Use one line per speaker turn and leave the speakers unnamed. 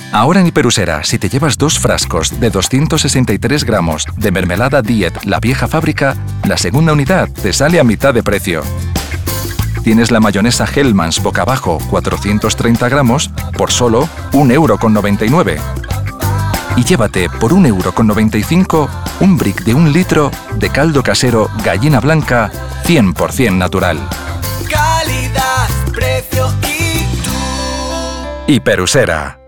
Ahora en Hiperusera, si te llevas 2 frascos de 263 gramos de mermelada Diet La Vieja Fábrica, la segunda unidad te sale a mitad de precio. Tienes la mayonesa Hellmann's boca abajo 430 gramos por solo 1,99 €. Y llévate por 1,95 € un brick de 1 litro de caldo casero gallina blanca 100% natural.
Calidad, precio y tú.
Hiperusera.